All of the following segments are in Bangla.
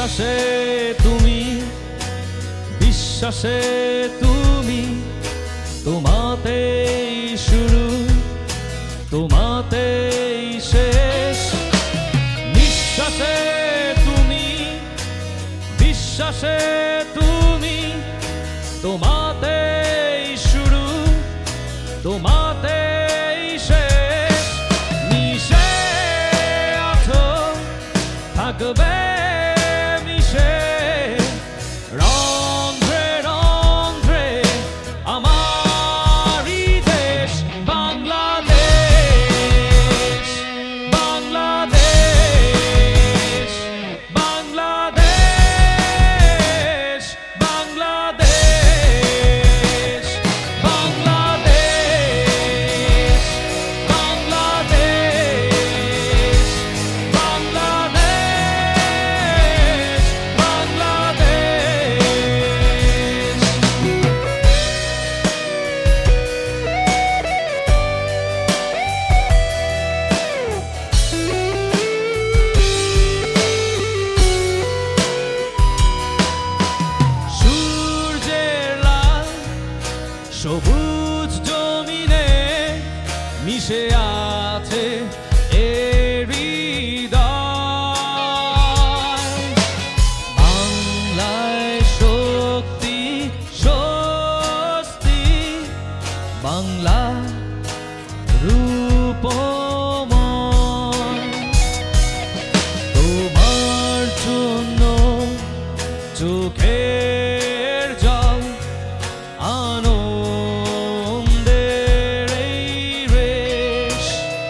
বিশ্বাসে তুমি, বিশ্বাসে তুমি, তোমাতেই শুরু, তোমাতেই শেষ। নিঃশ্বাসে তুমি, বিশ্বাসে তুমি, তোমাতেই শুরু, তোমাতেই শেষ। মিশে আছো থাকবে মিশে, রন্ধ্রে রন্ধ্রে আমারই দেশ বাংলাদেশ, বাংলাদেশ, বাংলাদেশ, বাংলাদেশ, বাংলাদেশ, বাংলাদেশ, বাংলাদেশ, বাংলাদেশ। সূর্যের লাল সবুজ জমিনে মিশে আছে এ হৃদয়। বাংলায় শক্তি স্বস্তি, বাংলা রূপময়। তোমার জন্য চোখের জল, আনন্দের এই রেশ।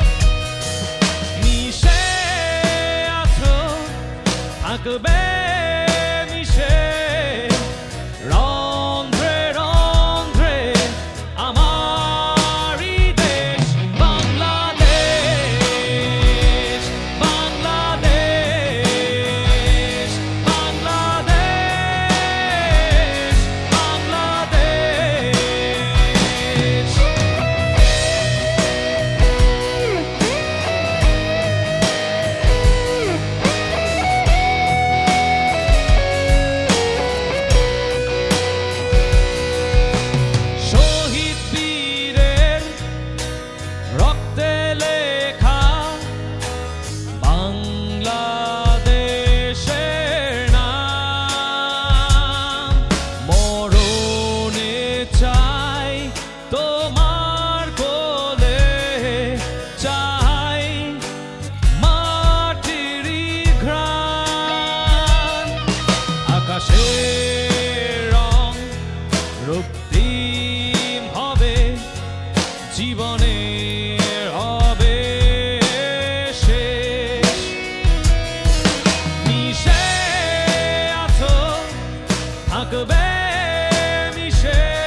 মিশে আছো থাকবে মিশে, রন্ধ্রে রন্ধ্রে আমারই দেশ বাংলাদেশ, বাংলাদেশ, বাংলাদেশ, বাংলাদেশ। শহীদ বীরের রক্তে লেখা বাংলাদেশের নাম, মরণে চাই তোমার কোলে, চাই মাটির ঘ্রাণ। আকাশের রং রক্তিম হবে, জীবনের হবে শেষ। মিশে আছো থাকবে মিশে,